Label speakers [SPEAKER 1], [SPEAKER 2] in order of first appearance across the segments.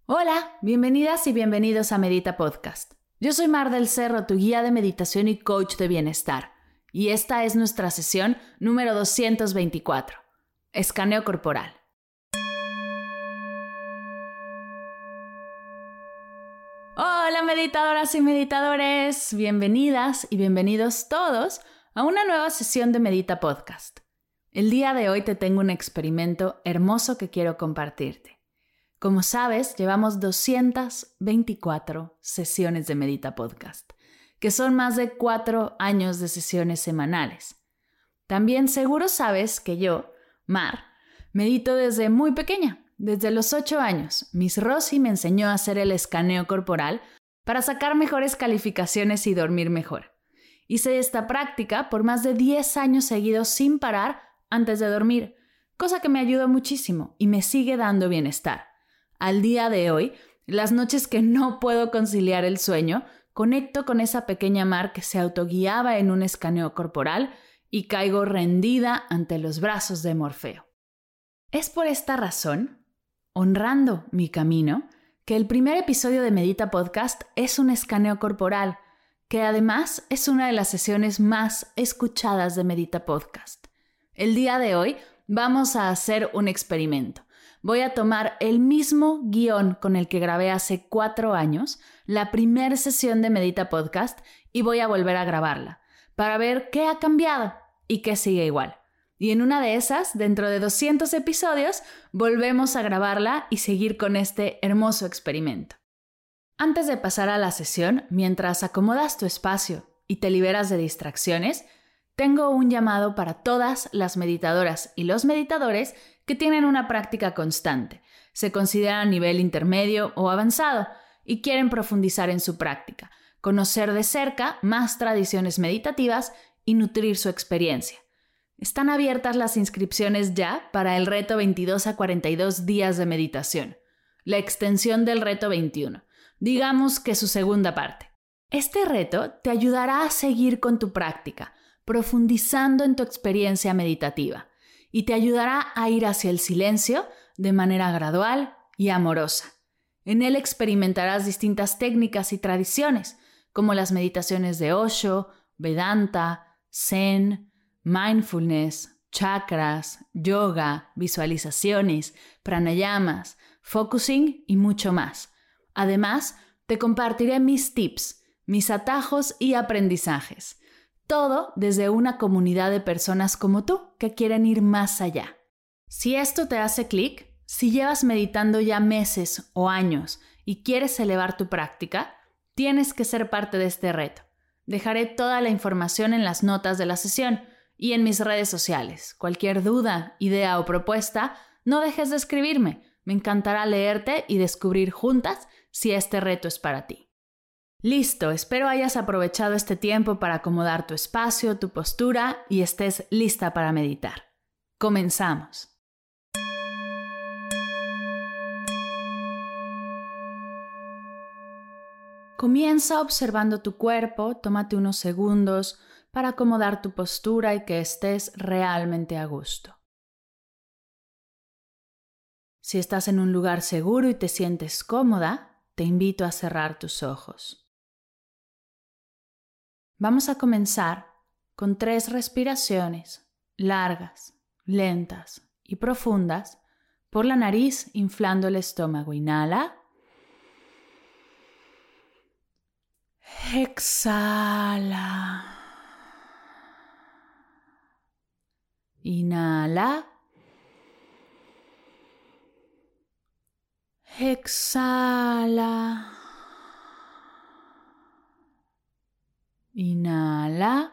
[SPEAKER 1] Hola, bienvenidas y bienvenidos a Medita Podcast. Yo soy Mar del Cerro, tu guía de meditación y coach de bienestar. Y esta es nuestra sesión número 224, escaneo corporal. Hola meditadoras y meditadores, bienvenidas y bienvenidos todos a una nueva sesión de Medita Podcast. El día de hoy te tengo un experimento hermoso que quiero compartirte. Como sabes, llevamos 224 sesiones de Medita Podcast, que son más de 4 años de sesiones semanales. También seguro sabes que yo, Mar, medito desde muy pequeña, desde los 8 años. Miss Rosy me enseñó a hacer el escaneo corporal para sacar mejores calificaciones y dormir mejor. Hice esta práctica por más de 10 años seguidos sin parar antes de dormir, cosa que me ayudó muchísimo y me sigue dando bienestar. Al día de hoy, las noches que no puedo conciliar el sueño, conecto con esa pequeña Mar que se autoguiaba en un escaneo corporal y caigo rendida ante los brazos de Morfeo. Es por esta razón, honrando mi camino, que el primer episodio de Medita Podcast es un escaneo corporal, que además es una de las sesiones más escuchadas de Medita Podcast. El día de hoy vamos a hacer un experimento. Voy a tomar el mismo guión con el que grabé hace 4 años, la primera sesión de Medita Podcast, y voy a volver a grabarla para ver qué ha cambiado y qué sigue igual. Y en una de esas, dentro de 200 episodios, volvemos a grabarla y seguir con este hermoso experimento. Antes de pasar a la sesión, mientras acomodas tu espacio y te liberas de distracciones, tengo un llamado para todas las meditadoras y los meditadores que tienen una práctica constante, se consideran a nivel intermedio o avanzado y quieren profundizar en su práctica, conocer de cerca más tradiciones meditativas y nutrir su experiencia. Están abiertas las inscripciones ya para el reto 22 a 42 días de meditación, la extensión del reto 21, digamos que su segunda parte. Este reto te ayudará a seguir con tu práctica, profundizando en tu experiencia meditativa, y te ayudará a ir hacia el silencio de manera gradual y amorosa. En él experimentarás distintas técnicas y tradiciones, como las meditaciones de Osho, Vedanta, Zen, mindfulness, chakras, yoga, visualizaciones, pranayamas, focusing y mucho más. Además, te compartiré mis tips, mis atajos y aprendizajes. Todo desde una comunidad de personas como tú que quieren ir más allá. Si esto te hace clic, si llevas meditando ya meses o años y quieres elevar tu práctica, tienes que ser parte de este reto. Dejaré toda la información en las notas de la sesión y en mis redes sociales. Cualquier duda, idea o propuesta, no dejes de escribirme. Me encantará leerte y descubrir juntas si este reto es para ti. Listo, espero hayas aprovechado este tiempo para acomodar tu espacio, tu postura y estés lista para meditar. Comenzamos. Comienza observando tu cuerpo, tómate unos segundos para acomodar tu postura y que estés realmente a gusto. Si estás en un lugar seguro y te sientes cómoda, te invito a cerrar tus ojos. Vamos a comenzar con 3 respiraciones largas, lentas y profundas por la nariz, inflando el estómago. Inhala. Exhala. Inhala. Exhala. Inhala.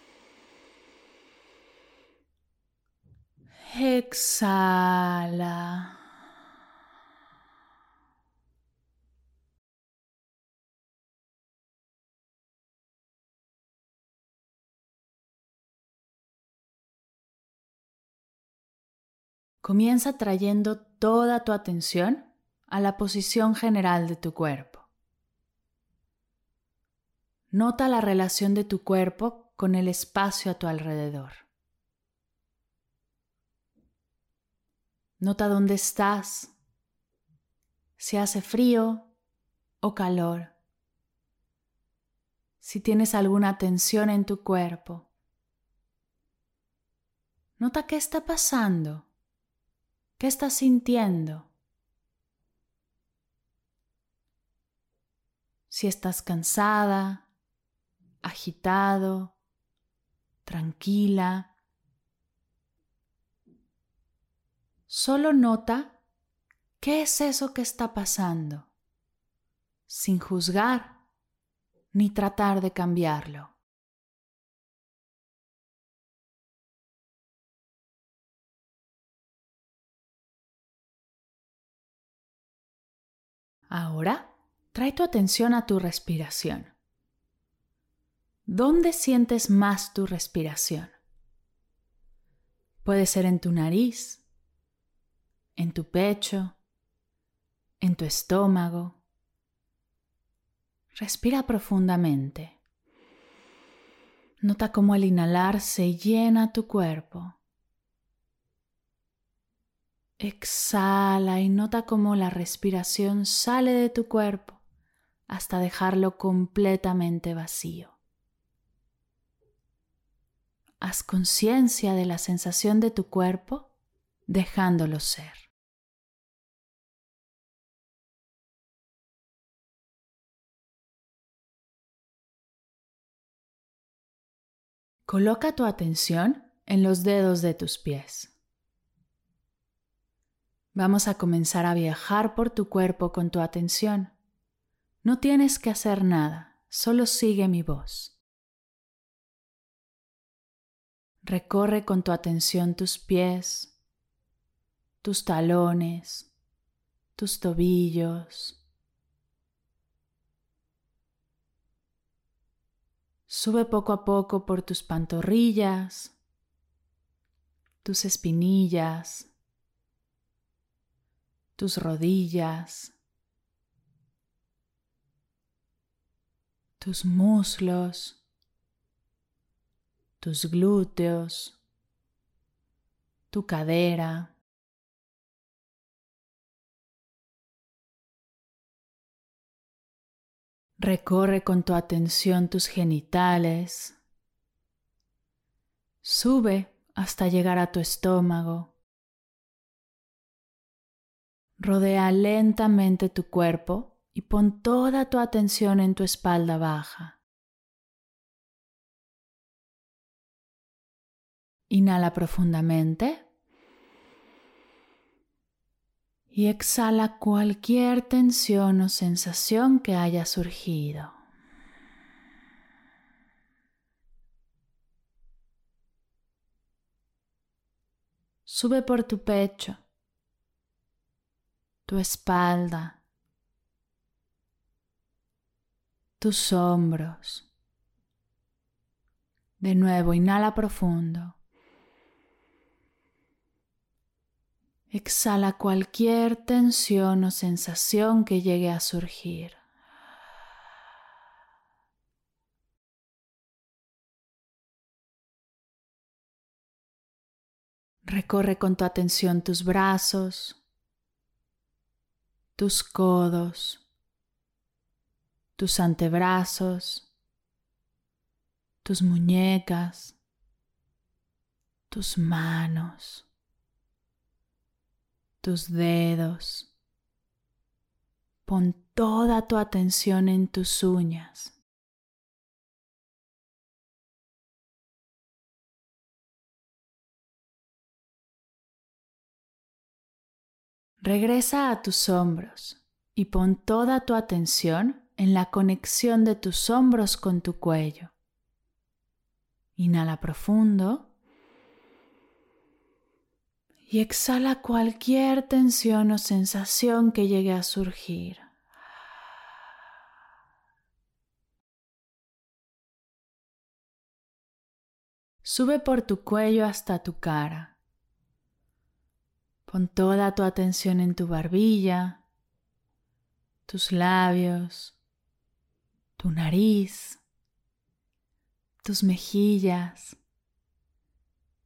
[SPEAKER 1] Exhala. Comienza trayendo toda tu atención a la posición general de tu cuerpo. Nota la relación de tu cuerpo con el espacio a tu alrededor. Nota dónde estás. si hace frío o calor, si tienes alguna tensión en tu cuerpo. Nota qué está pasando, qué estás sintiendo. Si estás cansada, agitado, tranquila. Solo nota qué es eso que está pasando, sin juzgar ni tratar de cambiarlo. Ahora, trae tu atención a tu respiración. ¿Dónde sientes más tu respiración? Puede ser en tu nariz, en tu pecho, en tu estómago. Respira profundamente. Nota cómo al inhalar se llena tu cuerpo. Exhala y nota cómo la respiración sale de tu cuerpo hasta dejarlo completamente vacío. Haz conciencia de la sensación de tu cuerpo, dejándolo ser. Coloca tu atención en los dedos de tus pies. Vamos a comenzar a viajar por tu cuerpo con tu atención. No tienes que hacer nada, solo sigue mi voz. Recorre con tu atención tus pies, tus talones, tus tobillos. Sube poco a poco por tus pantorrillas, tus espinillas, tus rodillas, tus muslos, tus glúteos, tu cadera. Recorre con tu atención tus genitales. Sube hasta llegar a tu estómago. Rodea lentamente tu cuerpo y pon toda tu atención en tu espalda baja. Inhala profundamente y exhala cualquier tensión o sensación que haya surgido. Sube por tu pecho, tu espalda, tus hombros. De nuevo, inhala profundo. Exhala cualquier tensión o sensación que llegue a surgir. Recorre con tu atención tus brazos, tus codos, tus antebrazos, tus muñecas, tus manos, tus dedos. Pon toda tu atención en tus uñas. Regresa a tus hombros y pon toda tu atención en la conexión de tus hombros con tu cuello. Inhala profundo y exhala cualquier tensión o sensación que llegue a surgir. Sube por tu cuello hasta tu cara. Pon toda tu atención en tu barbilla, tus labios, tu nariz, tus mejillas,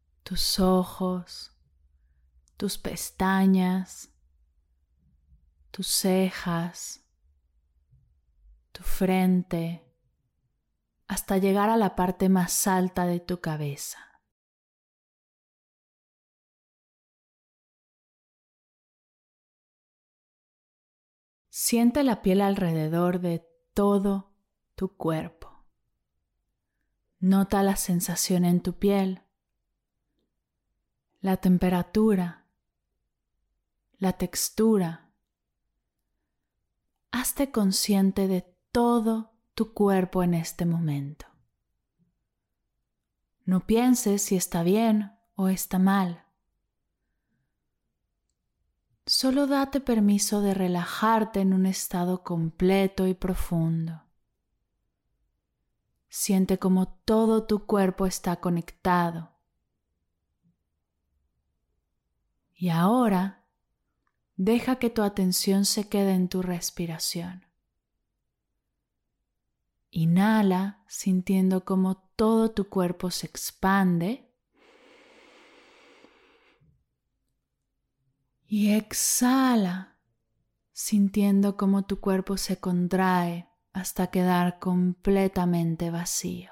[SPEAKER 1] tus ojos, tus pestañas, tus cejas, tu frente, hasta llegar a la parte más alta de tu cabeza. Siente la piel alrededor de todo tu cuerpo. Nota la sensación en tu piel, la temperatura, la textura. Hazte consciente de todo tu cuerpo en este momento. No pienses si está bien o está mal. Solo date permiso de relajarte en un estado completo y profundo. Siente cómo todo tu cuerpo está conectado. Y ahora, deja que tu atención se quede en tu respiración. Inhala sintiendo cómo todo tu cuerpo se expande. Y exhala, sintiendo cómo tu cuerpo se contrae hasta quedar completamente vacío.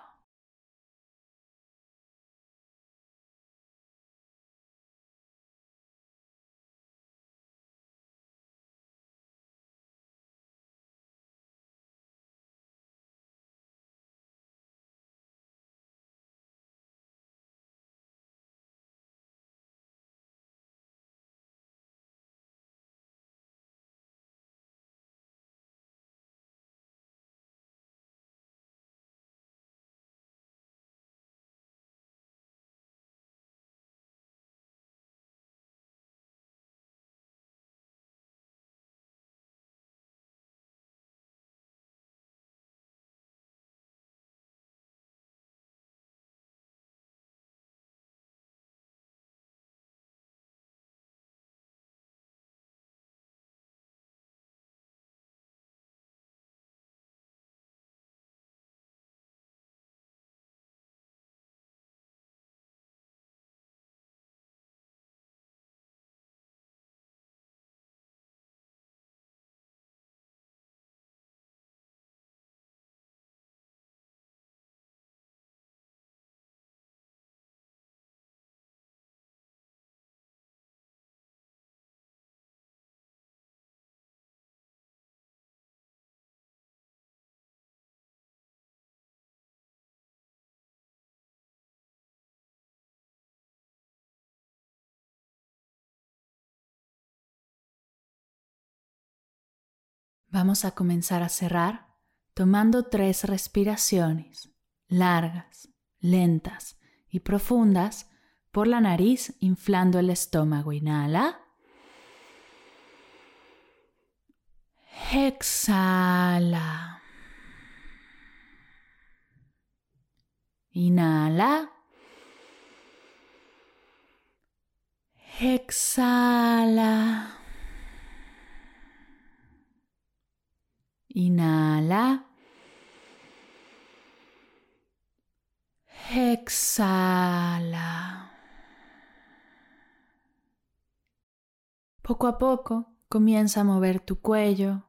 [SPEAKER 1] Vamos a comenzar a cerrar tomando 3 respiraciones largas, lentas y profundas por la nariz, inflando el estómago. Inhala. Exhala. Inhala. Exhala. Inhala. Exhala. Poco a poco comienza a mover tu cuello,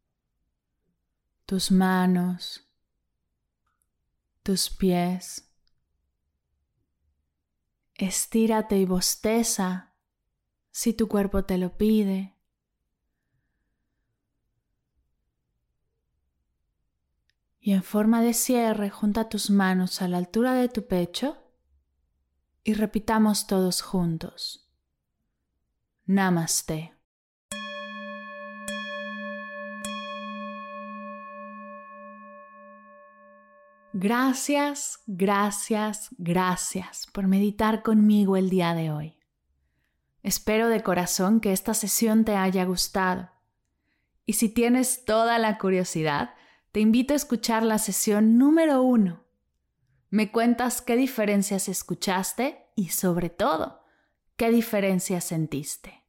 [SPEAKER 1] tus manos, tus pies. Estírate y bosteza si tu cuerpo te lo pide. Y en forma de cierre, junta tus manos a la altura de tu pecho y repitamos todos juntos. Namaste. Gracias, gracias, gracias por meditar conmigo el día de hoy. Espero de corazón que esta sesión te haya gustado. Y si tienes toda la curiosidad, te invito a escuchar la sesión número 1. Me cuentas qué diferencias escuchaste y, sobre todo, qué diferencias sentiste.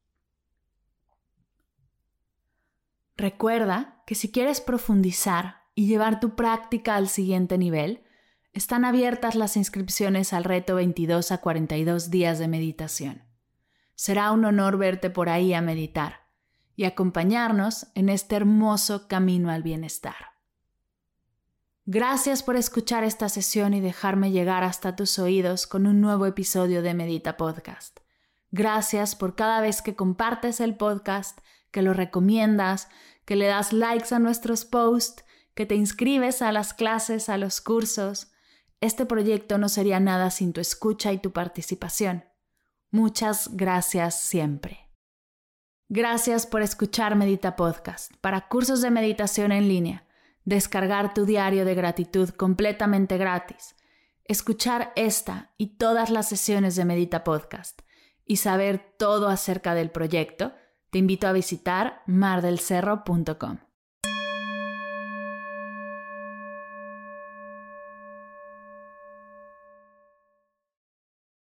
[SPEAKER 1] Recuerda que si quieres profundizar y llevar tu práctica al siguiente nivel, están abiertas las inscripciones al reto 22 a 42 días de meditación. Será un honor verte por ahí a meditar. y acompañarnos en este hermoso camino al bienestar. Gracias por escuchar esta sesión y dejarme llegar hasta tus oídos con un nuevo episodio de Medita Podcast. Gracias por cada vez que compartes el podcast, que lo recomiendas, que le das likes a nuestros posts, que te inscribes a las clases, a los cursos. Este proyecto no sería nada sin tu escucha y tu participación. Muchas gracias siempre. Gracias por escuchar Medita Podcast. Para cursos de meditación en línea, descargar tu diario de gratitud completamente gratis, escuchar esta y todas las sesiones de Medita Podcast y saber todo acerca del proyecto, te invito a visitar mardelcerro.com.